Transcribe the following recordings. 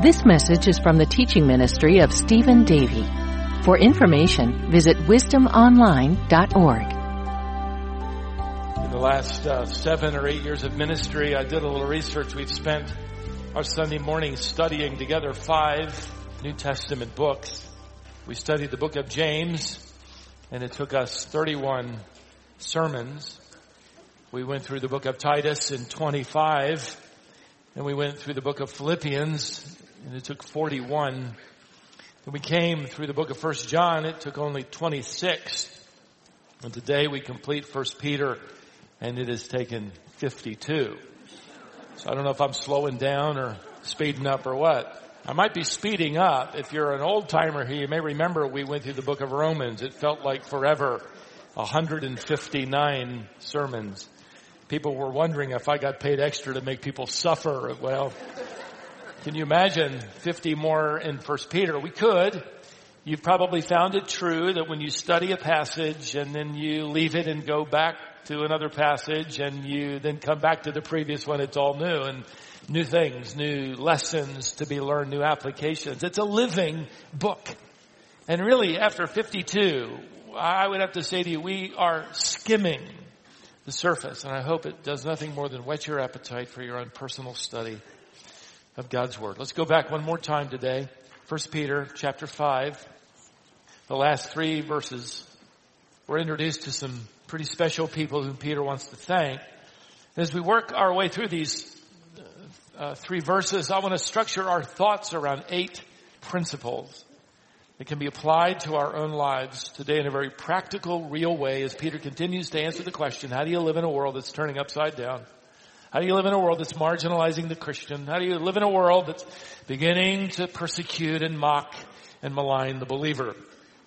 This message is from the teaching ministry of Stephen Davey. For information, visit wisdomonline.org. In the last 7 or 8 years of ministry, I did a little research. We've spent our Sunday morning studying together 5 New Testament books. We studied the book of James, and it took us 31 sermons. We went through the book of Titus in 25, and we went through the book of Philippians, and it took 41. Then we came through the book of 1 John. It took only 26. And today we complete 1 Peter, and it has taken 52. So I don't know if I'm slowing down or speeding up or what. I might be speeding up. If you're an old timer here, you may remember we went through the book of Romans. It felt like forever. 159 sermons. People were wondering if I got paid extra to make people suffer. Well, can you imagine 50 more in 1 Peter? We could. You've probably found it true that when you study a passage and then you leave it and go back to another passage and you then come back to the previous one, it's all new and new things, new lessons to be learned, new applications. It's a living book. And really, after 52, I would have to say to you, we are skimming the surface, and I hope it does nothing more than whet your appetite for your own personal study of God's Word. Let's go back one more time today. 1 Peter chapter 5. The last 3 verses, we're introduced to some pretty special people whom Peter wants to thank. And as we work our way through these 3 verses, I want to structure our thoughts around 8 principles that can be applied to our own lives today in a very practical, real way as Peter continues to answer the question, how do you live in a world that's turning upside down? How do you live in a world that's marginalizing the Christian? How do you live in a world that's beginning to persecute and mock and malign the believer?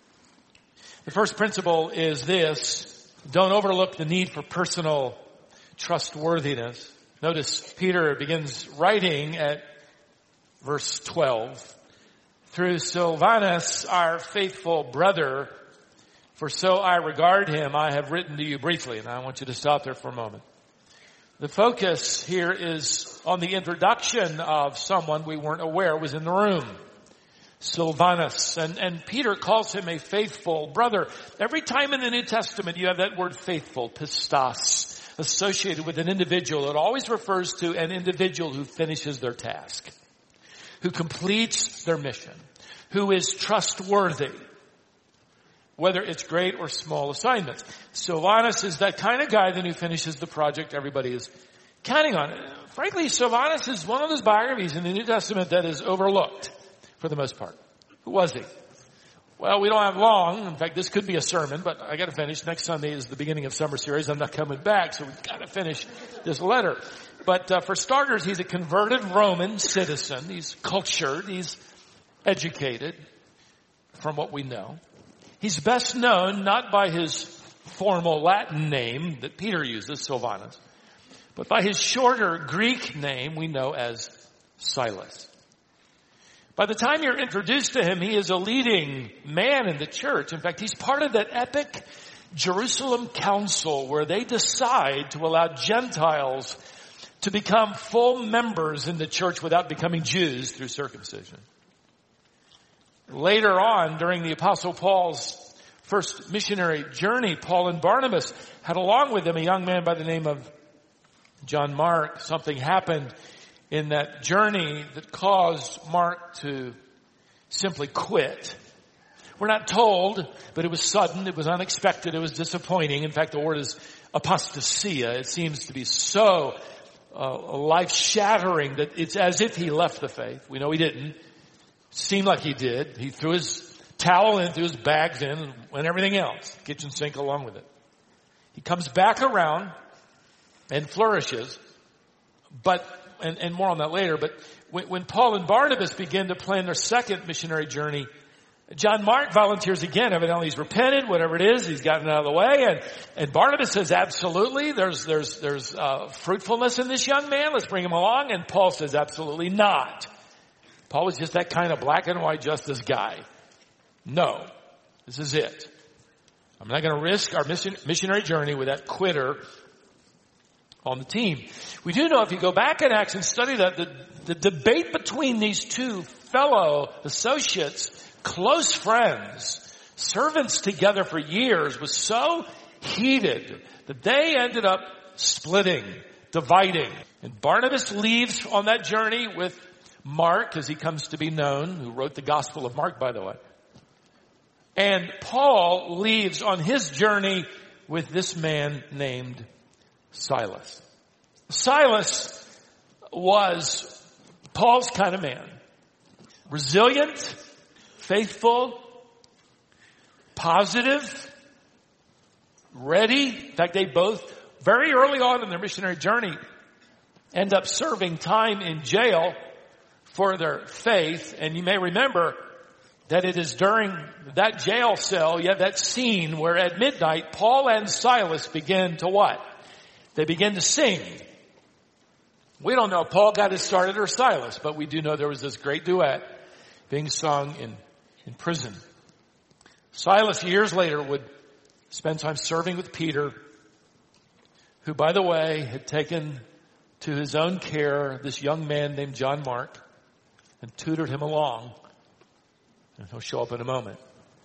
The first principle is this: don't overlook the need for personal trustworthiness. Notice Peter begins writing at verse 12. Through Silvanus, our faithful brother, for so I regard him, I have written to you briefly. And I want you to stop there for a moment. The focus here is on the introduction of someone we weren't aware was in the room. Silvanus. And Peter calls him a faithful brother. Every time in the New Testament you have that word faithful, pistos, associated with an individual. It always refers to an individual who finishes their task, who completes their mission, who is trustworthy, whether it's great or small assignments. Silvanus is that kind of guy then who finishes the project everybody is counting on. Frankly, Silvanus is one of those biographies in the New Testament that is overlooked for the most part. Who was he? Well, we don't have long. In fact, this could be a sermon, but I got to finish. Next Sunday is the beginning of summer series. I'm not coming back, so we've got to finish this letter. But for starters, he's a converted Roman citizen. He's cultured. He's educated, from what we know. He's best known not by his formal Latin name that Peter uses, Silvanus, but by his shorter Greek name we know as Silas. By the time you're introduced to him, he is a leading man in the church. In fact, he's part of that epic Jerusalem council where they decide to allow Gentiles to become full members in the church without becoming Jews through circumcision. Later on, during the Apostle Paul's first missionary journey, Paul and Barnabas had along with them a young man by the name of John Mark. Something happened in that journey that caused Mark to simply quit. We're not told, but it was sudden, it was unexpected, it was disappointing. In fact, the word is apostasia. It seems to be so life-shattering that it's as if he left the faith. We know he didn't. Seemed like he did. He threw his towel in, threw his bags in, and everything else. Kitchen sink along with it. He comes back around and flourishes, but, and more on that later, but when Paul and Barnabas begin to plan their second missionary journey, John Mark volunteers again. Evidently he's repented, whatever it is, he's gotten out of the way, and Barnabas says, absolutely, there's fruitfulness in this young man, let's bring him along, and Paul says, absolutely not. Paul was just that kind of black and white justice guy. No, this is it. I'm not going to risk our missionary journey with that quitter on the team. We do know if you go back in Acts and study that the debate between these two fellow associates, close friends, servants together for years, was so heated that they ended up splitting, dividing. And Barnabas leaves on that journey with Mark, as he comes to be known, who wrote the Gospel of Mark, by the way. And Paul leaves on his journey with this man named Silas. Silas was Paul's kind of man. Resilient, faithful, positive, ready. In fact, they both, very early on in their missionary journey, end up serving time in jail for their faith. And you may remember that it is during that jail cell, you have that scene where at midnight, Paul and Silas begin to what? They begin to sing. We don't know if Paul got it started or Silas, but we do know there was this great duet being sung in prison. Silas, years later, would spend time serving with Peter, who, by the way, had taken to his own care this young man named John Mark and tutored him along. And he'll show up in a moment.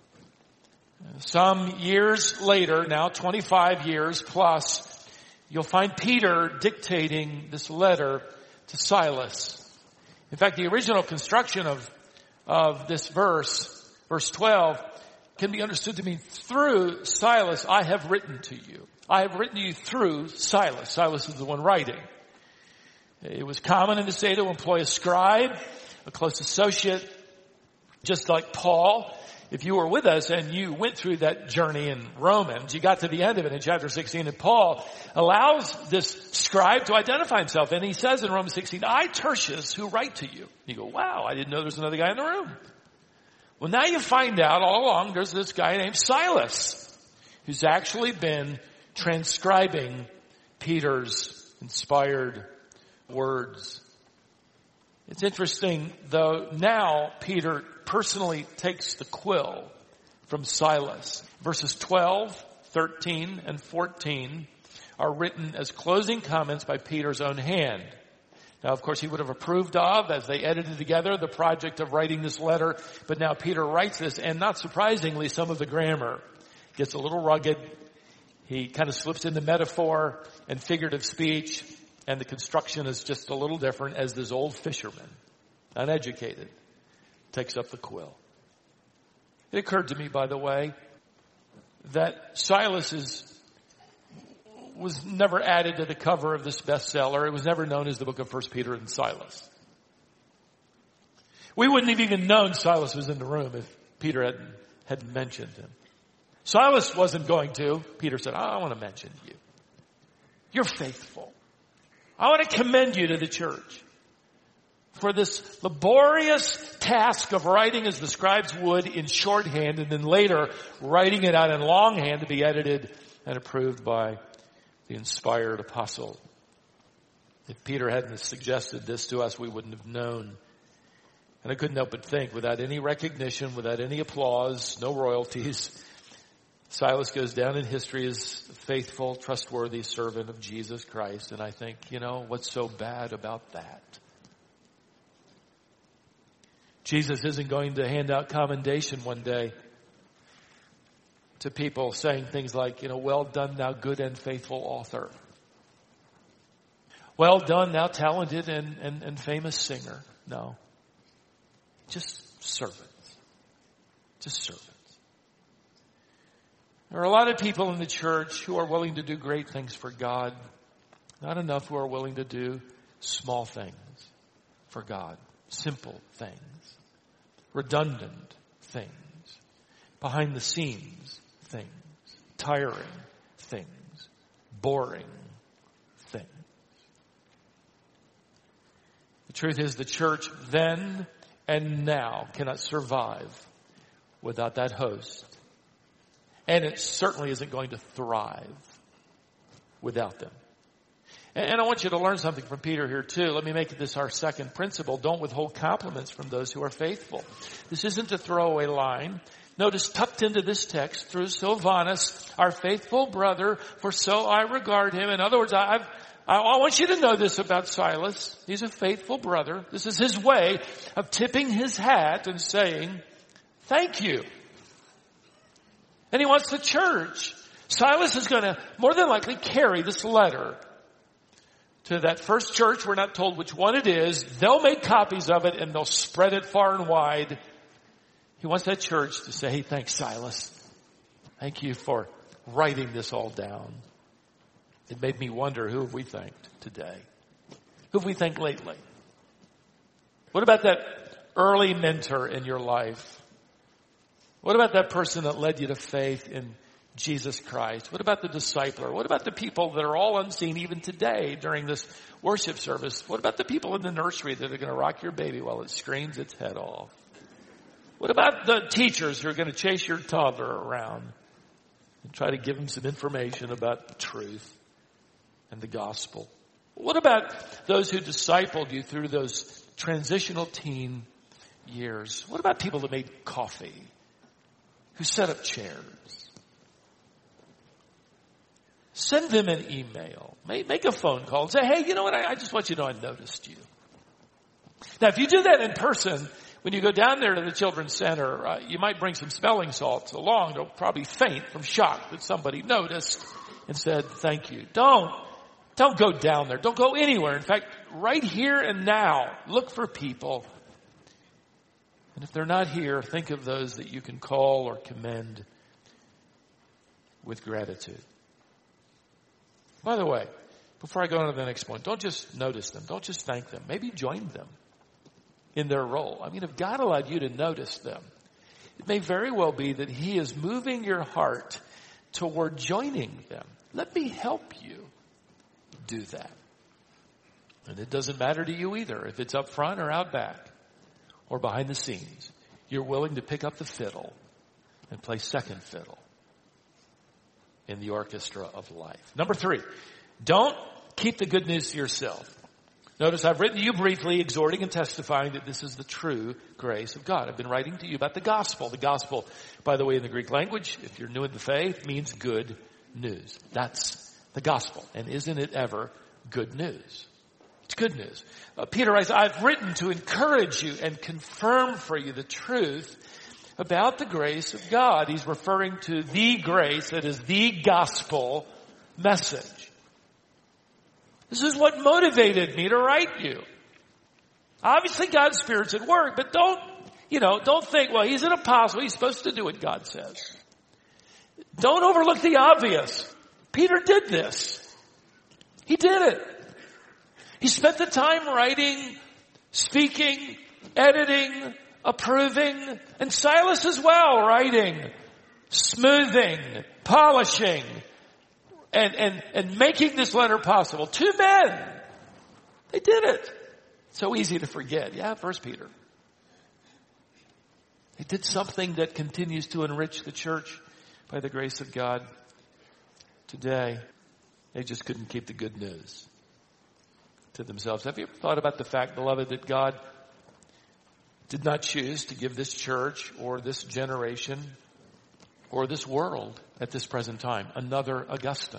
Some years later, now 25 years plus, you'll find Peter dictating this letter to Silas. In fact, the original construction of this verse 12, can be understood to mean through Silas I have written to you. I have written to you through Silas. Silas is the one writing. It was common in this day to employ a scribe, a close associate, just like Paul. If you were with us and you went through that journey in Romans, you got to the end of it in chapter 16, and Paul allows this scribe to identify himself. And he says in Romans 16, I, Tertius, who write to you. You go, wow, I didn't know there's another guy in the room. Well, now you find out all along there's this guy named Silas who's actually been transcribing Peter's inspired words. It's interesting, though, now Peter personally takes the quill from Silas. Verses 12, 13, and 14 are written as closing comments by Peter's own hand. Now, of course, he would have approved of, as they edited together, the project of writing this letter. But now Peter writes this, and not surprisingly, some of the grammar gets a little rugged. He kind of slips into metaphor and figurative speech, and the construction is just a little different as this old fisherman, uneducated, takes up the quill. It occurred to me, by the way, that Silas was never added to the cover of this bestseller. It was never known as the book of 1 Peter and Silas. We wouldn't have even known Silas was in the room if Peter hadn't mentioned him. Silas wasn't going to. Peter said, I want to mention you. You're faithful. I want to commend you to the church for this laborious task of writing as the scribes would in shorthand, and then later writing it out in longhand to be edited and approved by the inspired apostle. If Peter hadn't suggested this to us, we wouldn't have known. And I couldn't help but think, without any recognition, without any applause, no royalties, Silas goes down in history as a faithful, trustworthy servant of Jesus Christ. And I think, what's so bad about that? Jesus isn't going to hand out commendation one day to people saying things like, well done, thou good and faithful author. Well done, thou talented and famous singer. No. Just servants. Just servants. There are a lot of people in the church who are willing to do great things for God. Not enough who are willing to do small things for God. Simple things. Redundant things. Behind the scenes things. Tiring things. Boring things. The truth is, the church then and now cannot survive without that host. And it certainly isn't going to thrive without them. And I want you to learn something from Peter here too. Let me make this our second principle. Don't withhold compliments from those who are faithful. This isn't a throwaway line. Notice tucked into this text, through Silvanus, our faithful brother, for so I regard him. In other words, I want you to know this about Silas. He's a faithful brother. This is his way of tipping his hat and saying, thank you. And he wants the church. Silas is going to more than likely carry this letter to that first church. We're not told which one it is. They'll make copies of it and they'll spread it far and wide. He wants that church to say, hey, thanks, Silas. Thank you for writing this all down. It made me wonder, who have we thanked today? Who have we thanked lately? What about that early mentor in your life? What about that person that led you to faith in Jesus Christ? What about the discipler? What about the people that are all unseen even today during this worship service? What about the people in the nursery that are going to rock your baby while it screams its head off? What about the teachers who are going to chase your toddler around and try to give him some information about the truth and the gospel? What about those who discipled you through those transitional teen years? What about people that made coffee, who set up chairs? Send them an email. Make a phone call and say, hey, you know what? I just want you to know I noticed you. Now, if you do that in person, when you go down there to the Children's Center, you might bring some smelling salts along. They'll probably faint from shock that somebody noticed and said, thank you. Don't go down there. Don't go anywhere. In fact, right here and now, look for people. And if they're not here, think of those that you can call or commend with gratitude. By the way, before I go on to the next point, don't just notice them. Don't just thank them. Maybe join them in their role. I mean, if God allowed you to notice them, it may very well be that He is moving your heart toward joining them. Let me help you do that. And it doesn't matter to you either if it's up front or out back or behind the scenes. You're willing to pick up the fiddle and play second fiddle in the orchestra of life. Number 3, don't keep the good news to yourself. Notice I've written to you briefly, exhorting and testifying that this is the true grace of God. I've been writing to you about the gospel. The gospel, by the way, in the Greek language, if you're new in the faith, means good news. That's the gospel. And isn't it ever good news? It's good news. Peter writes, I've written to encourage you and confirm for you the truth about the grace of God. He's referring to the grace that is the gospel message. This is what motivated me to write you. Obviously God's Spirit's at work, but don't think, well, he's an apostle. He's supposed to do what God says. Don't overlook the obvious. Peter did this. He did it. He spent the time writing, speaking, editing, approving, and Silas as well, writing, smoothing, polishing, and making this letter possible. 2 men. They did it. So easy to forget. Yeah, 1 Peter. They did something that continues to enrich the church by the grace of God today. They just couldn't keep the good news to themselves. Have you ever thought about the fact, beloved, that God did not choose to give this church or this generation or this world at this present time another Augustine,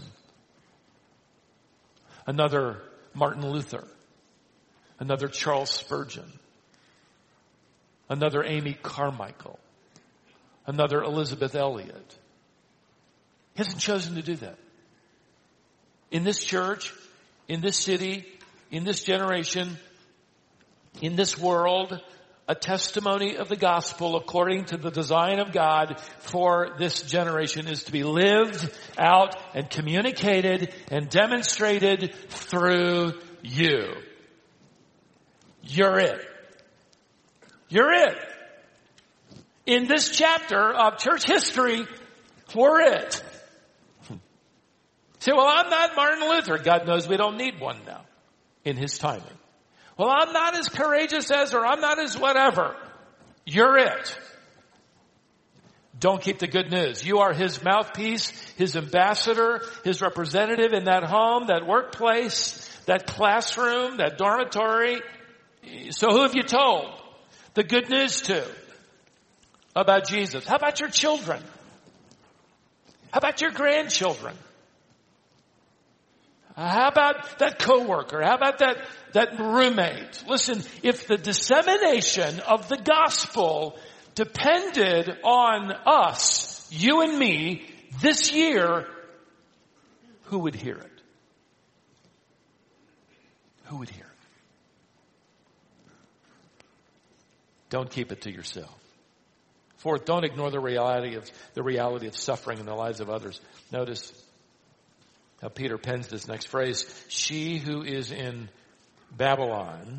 another Martin Luther, another Charles Spurgeon, another Amy Carmichael, another Elizabeth Elliot? He hasn't chosen to do that. In this church, in this city, in this generation, in this world, a testimony of the gospel according to the design of God for this generation is to be lived out and communicated and demonstrated through you. You're it. You're it. In this chapter of church history, we're it. Say, well, I'm not Martin Luther. God knows we don't need one now in His timing. Well, I'm not as courageous as, or I'm not as whatever. You're it. Don't keep the good news. You are His mouthpiece, His ambassador, His representative in that home, that workplace, that classroom, that dormitory. So who have you told the good news to about Jesus? How about your children? How about your grandchildren? How about that coworker? How about that roommate? Listen, if the dissemination of the gospel depended on us, you and me, this year, who would hear it? Who would hear it? Don't keep it to yourself. Fourth, don't ignore the reality of suffering in the lives of others. Notice how Peter pens this next phrase. She who is in Babylon.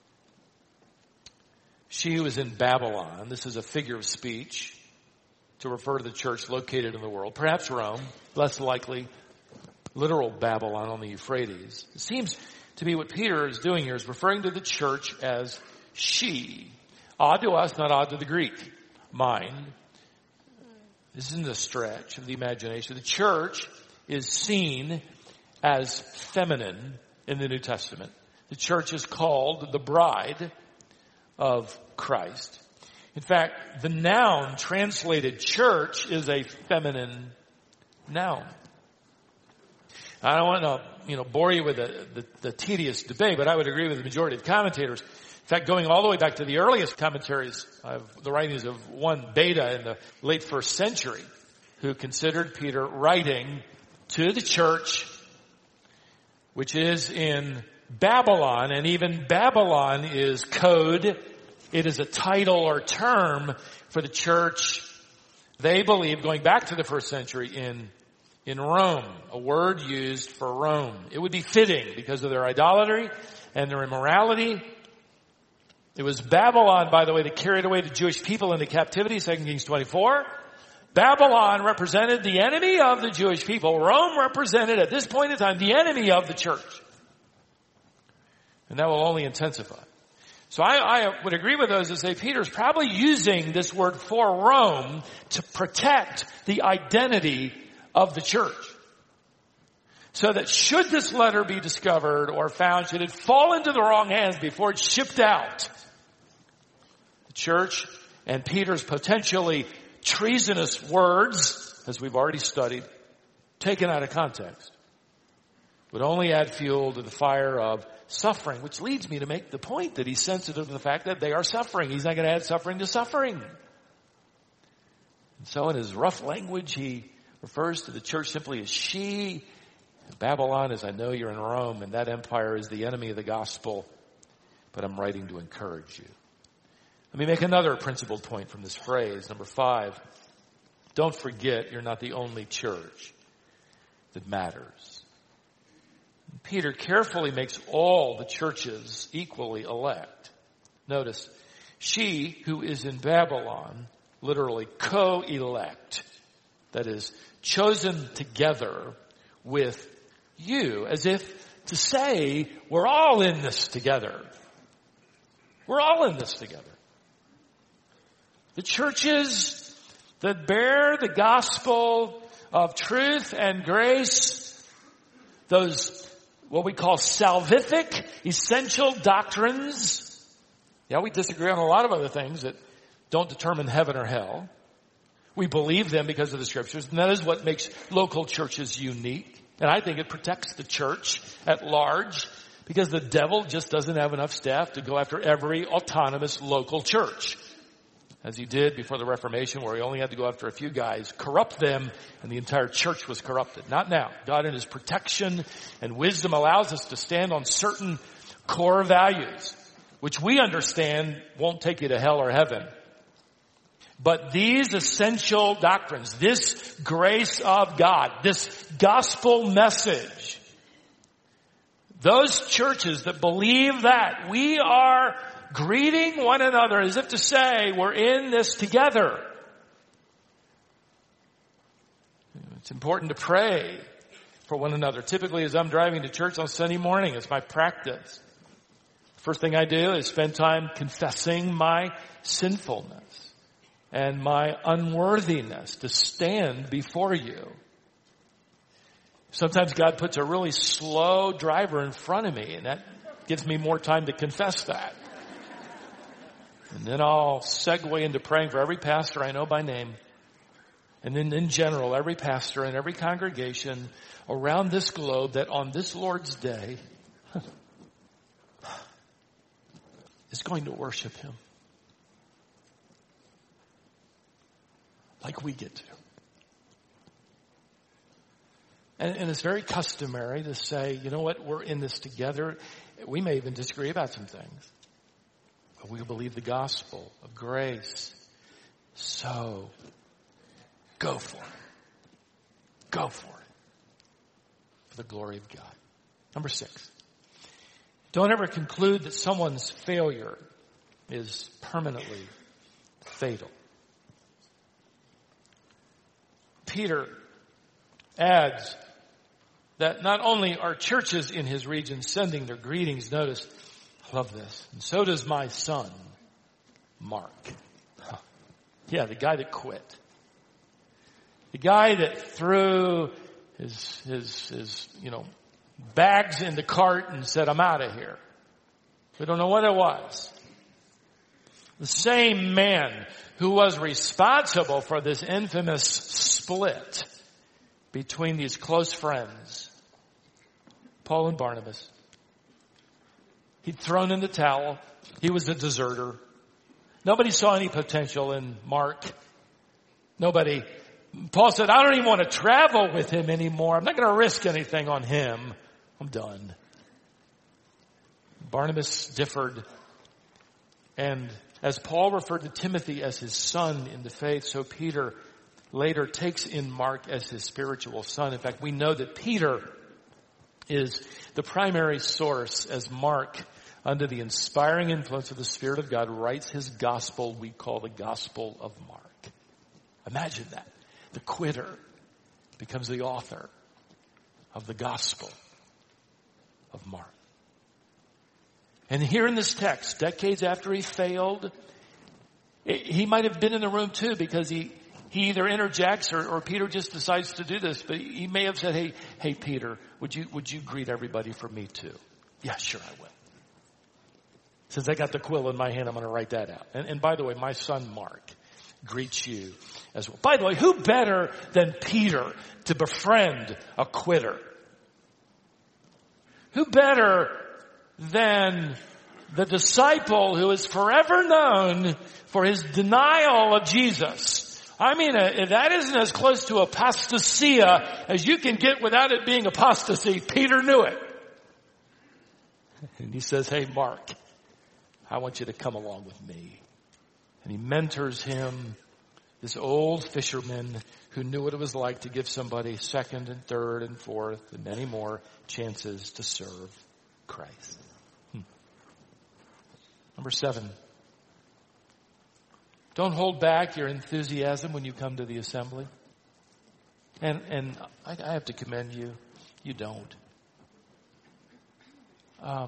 She who is in Babylon. This is a figure of speech to refer to the church located in the world. Perhaps Rome. Less likely literal Babylon on the Euphrates. It seems to be what Peter is doing here is referring to the church as she. Odd to us, not odd to the Greek mind. This isn't a stretch of the imagination. The church is seen as feminine in the New Testament. The church is called the bride of Christ. In fact, the noun translated church is a feminine noun. I don't want to, bore you with the tedious debate, but I would agree with the majority of commentators. In fact, going all the way back to the earliest commentaries of the writings of one Beda in the late first century, who considered Peter writing to the church, which is in Babylon, and even Babylon is code. It is a title or term for the church, they believe, going back to the first century in Rome, a word used for Rome. It would be fitting because of their idolatry and their immorality. It was Babylon, by the way, that carried away the Jewish people into captivity, 2 Kings 24. Babylon represented the enemy of the Jewish people. Rome represented, at this point in time, the enemy of the church. And that will only intensify. So I would agree with those that say Peter's probably using this word for Rome to protect the identity of the church. So that should this letter be discovered or found, should it fall into the wrong hands before it's shipped out, the church and Peter's potentially treasonous words, as we've already studied, taken out of context, would only add fuel to the fire of suffering, which leads me to make the point that he's sensitive to the fact that they are suffering. He's not going to add suffering to suffering. And so in his rough language, he refers to the church simply as she. Babylon is, I know you're in Rome, and that empire is the enemy of the gospel, but I'm writing to encourage you. Let me make another principled point from this phrase. Number 5, don't forget you're not the only church that matters. Peter carefully makes all the churches equally elect. Notice, she who is in Babylon, literally co-elect, that is, chosen together with you, as if to say, we're all in this together. We're all in this together. The churches that bear the gospel of truth and grace, those what we call salvific, essential doctrines. Yeah, we disagree on a lot of other things that don't determine heaven or hell. We believe them because of the scriptures, and that is what makes local churches unique. And I think it protects the church at large, because the devil just doesn't have enough staff to go after every autonomous local church, as he did before the Reformation, where he only had to go after a few guys, corrupt them, and the entire church was corrupted. Not now. God in his protection and wisdom allows us to stand on certain core values, which we understand won't take you to hell or heaven. But these essential doctrines, this grace of God, this gospel message, those churches that believe that, we are greeting one another as if to say, we're in this together. It's important to pray for one another. Typically, as I'm driving to church on Sunday morning, it's my practice. First thing I do is spend time confessing my sinfulness and my unworthiness to stand before you. Sometimes God puts a really slow driver in front of me, and that gives me more time to confess that. And then I'll segue into praying for every pastor I know by name. and then in general, every pastor and every congregation around this globe that on this Lord's Day is going to worship Him like we get to. And it's very customary to say, you know what, we're in this together. We may even disagree about some things. But we believe the gospel of grace. So, go for it. Go for it. For the glory of God. Number 6. Don't ever conclude that someone's failure is permanently fatal. Peter adds that not only are churches in his region sending their greetings, notice, I love this, and so does my son, Mark. Yeah, the guy that quit. The guy that threw his bags in the cart and said, I'm out of here. We don't know what it was. The same man who was responsible for this infamous split between these close friends, Paul and Barnabas. He'd thrown in the towel. He was a deserter. Nobody saw any potential in Mark. Nobody. Paul said, I don't even want to travel with him anymore. I'm not going to risk anything on him. I'm done. Barnabas differed. And as Paul referred to Timothy as his son in the faith, so Peter later takes in Mark as his spiritual son. In fact, we know that Peter is the primary source as Mark, under the inspiring influence of the Spirit of God, writes his gospel we call the Gospel of Mark. Imagine that. The quitter becomes the author of the Gospel of Mark. And here in this text, decades after he failed, he might have been in the room too, because he either interjects or Peter just decides to do this, but he may have said, hey Peter, would you greet everybody for me too? Yeah, sure I will. Since I got the quill in my hand, I'm going to write that out. And by the way, my son Mark greets you as well. By the way, who better than Peter to befriend a quitter? Who better than the disciple who is forever known for his denial of Jesus? I mean, that isn't as close to apostasia as you can get without it being apostasy. Peter knew it. And he says, hey, Mark, I want you to come along with me. And he mentors him, this old fisherman who knew what it was like to give somebody second and third and fourth and many more chances to serve Christ. Number 7. Don't hold back your enthusiasm when you come to the assembly. And I have to commend you. You don't. I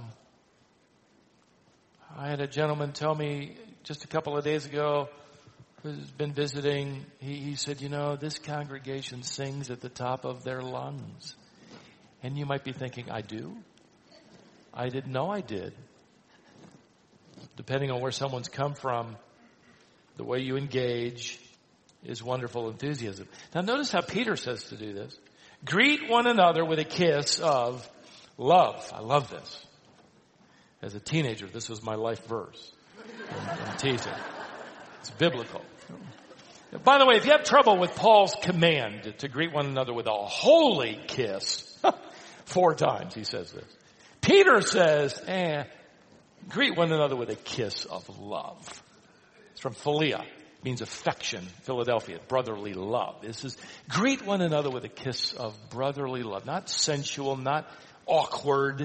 had a gentleman tell me just a couple of days ago who's been visiting. He said, this congregation sings at the top of their lungs. And you might be thinking, I do? I didn't know I did. Depending on where someone's come from, the way you engage is wonderful enthusiasm. Now notice how Peter says to do this. Greet one another with a kiss of love. I love this. As a teenager, this was my life verse. I'm teasing. It's biblical. By the way, if you have trouble with Paul's command to greet one another with a holy kiss, 4 times he says this. Peter says, greet one another with a kiss of love. It's from Philia. It means affection. Philadelphia, brotherly love. This is greet one another with a kiss of brotherly love. Not sensual, not awkward,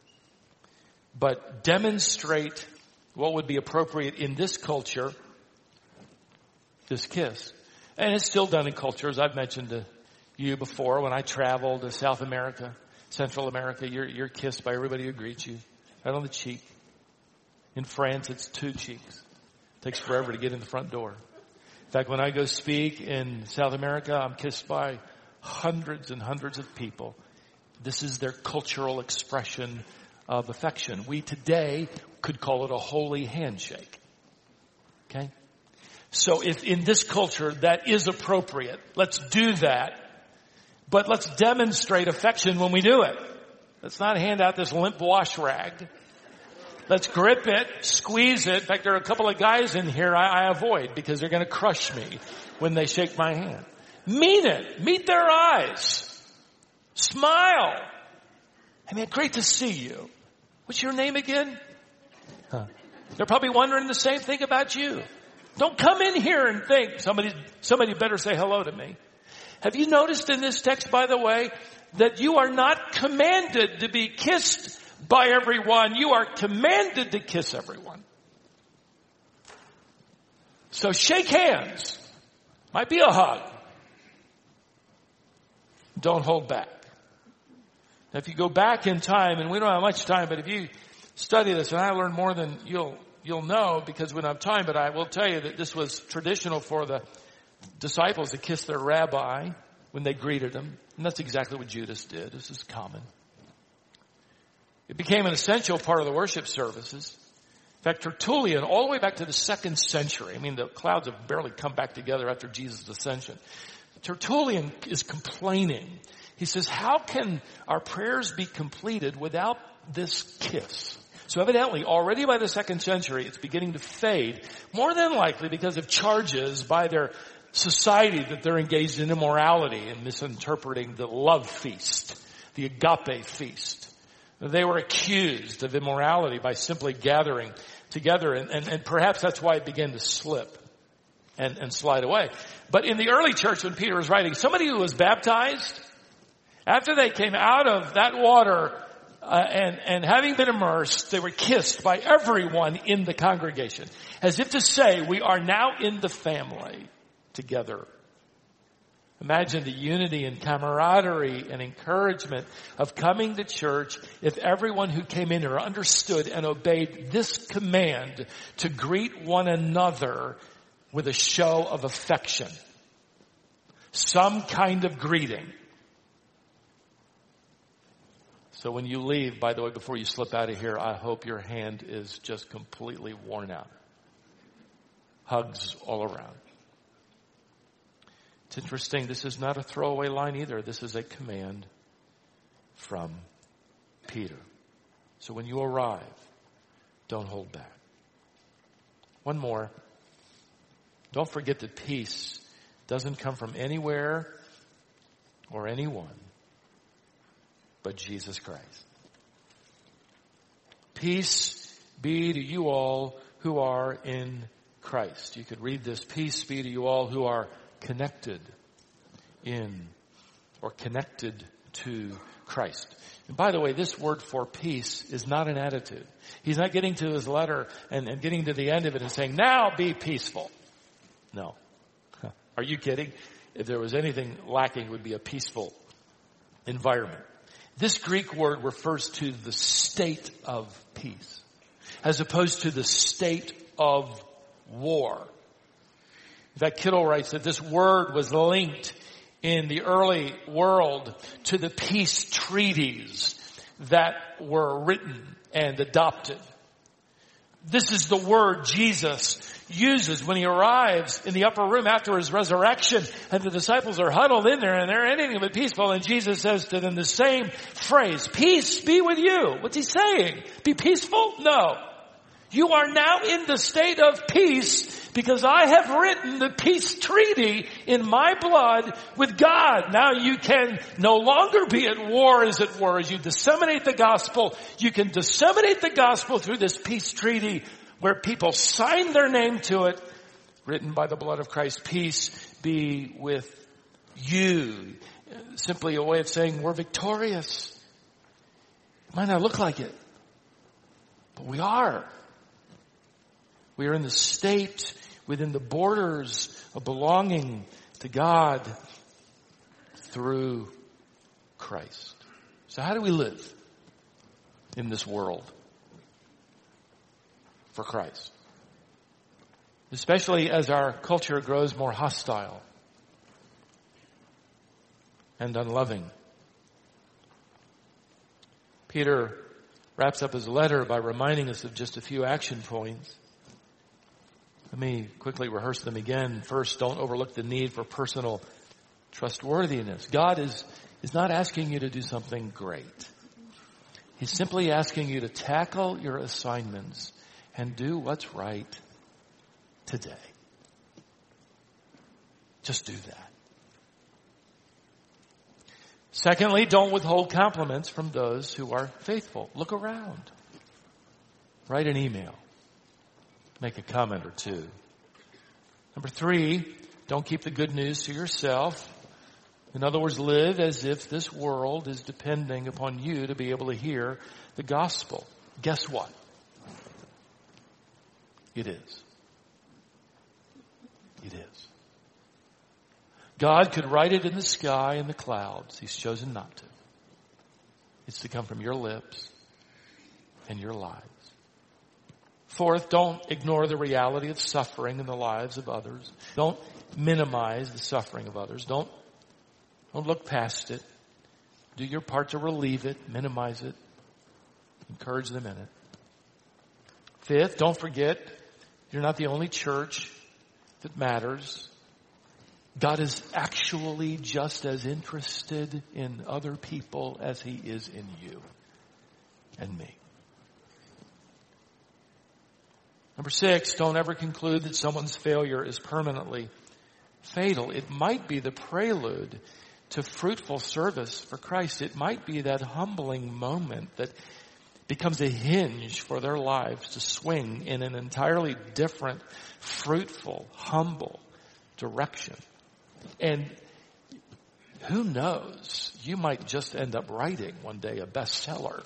but demonstrate what would be appropriate in this culture, this kiss. And it's still done in cultures. I've mentioned to you before when I travel to South America, Central America, you're kissed by everybody who greets you, right on the cheek. In France, it's 2 cheeks. It takes forever to get in the front door. In fact, when I go speak in South America, I'm kissed by hundreds and hundreds of people. This is their cultural expression of affection. We today could call it a holy handshake. Okay? So if in this culture that is appropriate, let's do that. But let's demonstrate affection when we do it. Let's not hand out this limp wash rag. Let's grip it, squeeze it. In fact, there are a couple of guys in here I avoid because they're going to crush me when they shake my hand. Mean it. Meet their eyes. Smile. I mean, great to see you. What's your name again? They're probably wondering the same thing about you. Don't come in here and think somebody better say hello to me. Have you noticed in this text, by the way, that you are not commanded to be kissed by everyone. You are commanded to kiss everyone. So shake hands. Might be a hug. Don't hold back. Now, if you go back in time, and we don't have much time, but if you study this, and I learned more than you'll know because we don't have time, but I will tell you that this was traditional for the disciples to kiss their rabbi when they greeted him. And that's exactly what Judas did. This is common. It became an essential part of the worship services. In fact, Tertullian, all the way back to the 2nd century, I mean, the clouds have barely come back together after Jesus' ascension. Tertullian is complaining. He says, how can our prayers be completed without this kiss? So evidently, already by the 2nd century, it's beginning to fade, more than likely because of charges by their society that they're engaged in immorality and misinterpreting the love feast, the agape feast. They were accused of immorality by simply gathering together, and perhaps that's why it began to slip and slide away. But in the early church, when Peter was writing, somebody who was baptized, after they came out of that water and having been immersed, they were kissed by everyone in the congregation, as if to say, we are now in the family together. Imagine the unity and camaraderie and encouragement of coming to church if everyone who came in here understood and obeyed this command to greet one another with a show of affection. Some kind of greeting. So when you leave, by the way, before you slip out of here, I hope your hand is just completely worn out. Hugs all around. It's interesting, this is not a throwaway line either. This is a command from Peter. So when you arrive, don't hold back. One more. Don't forget that peace doesn't come from anywhere or anyone but Jesus Christ. Peace be to you all who are in Christ. You could read this, peace be to you all who are connected in or connected to Christ. And by the way, this word for peace is not an attitude. He's not getting to his letter and getting to the end of it and saying, now be peaceful. No. Are you kidding? If there was anything lacking, it would be a peaceful environment. This Greek word refers to the state of peace, as opposed to the state of war. In fact, Kittle writes that this word was linked in the early world to the peace treaties that were written and adopted. This is the word Jesus uses when he arrives in the upper room after his resurrection, and the disciples are huddled in there and they're anything but peaceful, and Jesus says to them the same phrase, peace be with you. What's he saying? Be peaceful? No. You are now in the state of peace because I have written the peace treaty in my blood with God. Now you can no longer be at war, as it were, as you disseminate the gospel. You can disseminate the gospel through this peace treaty where people sign their name to it, written by the blood of Christ. Peace be with you. Simply a way of saying we're victorious. It might not look like it, but we are. We are in the state within the borders of belonging to God through Christ. So how do we live in this world for Christ? Especially as our culture grows more hostile and unloving. Peter wraps up his letter by reminding us of just a few action points. Let me quickly rehearse them again. First, don't overlook the need for personal trustworthiness. God is not asking you to do something great. He's simply asking you to tackle your assignments and do what's right today. Just do that. Secondly, don't withhold compliments from those who are faithful. Look around. Write an email. Make a comment or two. Number 3, don't keep the good news to yourself. In other words, live as if this world is depending upon you to be able to hear the gospel. Guess what? It is. It is. God could write it in the sky and the clouds. He's chosen not to. It's to come from your lips and your lives. Fourth, don't ignore the reality of suffering in the lives of others. Don't minimize the suffering of others. Don't look past it. Do your part to relieve it, minimize it, encourage them in it. Fifth, don't forget, you're not the only church that matters. God is actually just as interested in other people as He is in you and me. Number 6, don't ever conclude that someone's failure is permanently fatal. It might be the prelude to fruitful service for Christ. It might be that humbling moment that becomes a hinge for their lives to swing in an entirely different, fruitful, humble direction. And who knows, you might just end up writing one day a bestseller.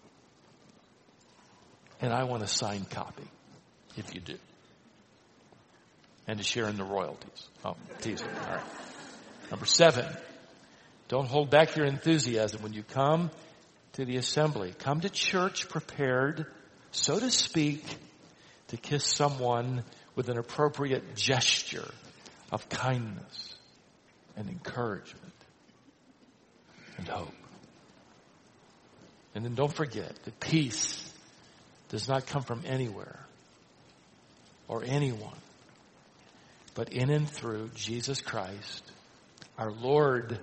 And I want a signed copy, if you do. And to share in the royalties. Oh, teasing. All right. Number 7, don't hold back your enthusiasm when you come to the assembly. Come to church prepared, so to speak, to kiss someone with an appropriate gesture of kindness and encouragement and hope. And then don't forget that peace does not come from anywhere or anyone, but in and through Jesus Christ, our Lord,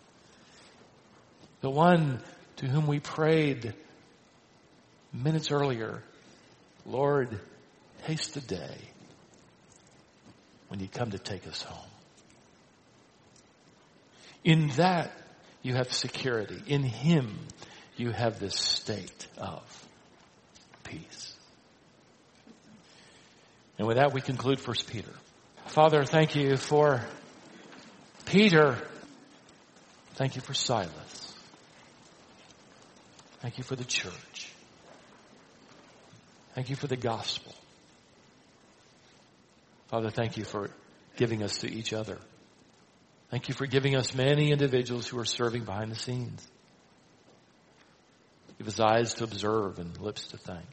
the one to whom we prayed minutes earlier, Lord, taste the day when you come to take us home. In that you have security. In Him you have this state of peace. And with that we conclude 1 Peter. Father, thank you for Peter. Thank you for Silas. Thank you for the church. Thank you for the gospel. Father, thank you for giving us to each other. Thank you for giving us many individuals who are serving behind the scenes. Give us eyes to observe and lips to thank.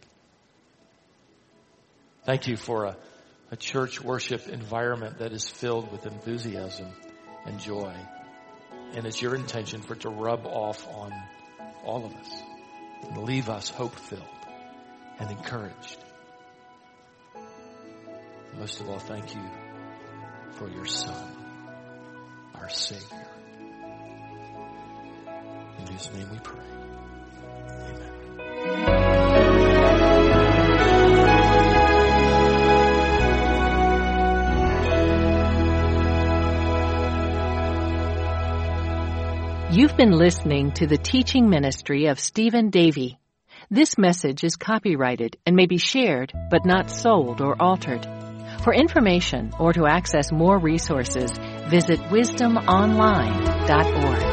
Thank you for a church worship environment that is filled with enthusiasm and joy. And it's your intention for it to rub off on all of us and leave us hope-filled and encouraged. Most of all, thank you for your Son, our Savior, in whose name we pray. Amen. You've been listening to the teaching ministry of Stephen Davey. This message is copyrighted and may be shared, but not sold or altered. For information or to access more resources, visit wisdomonline.org.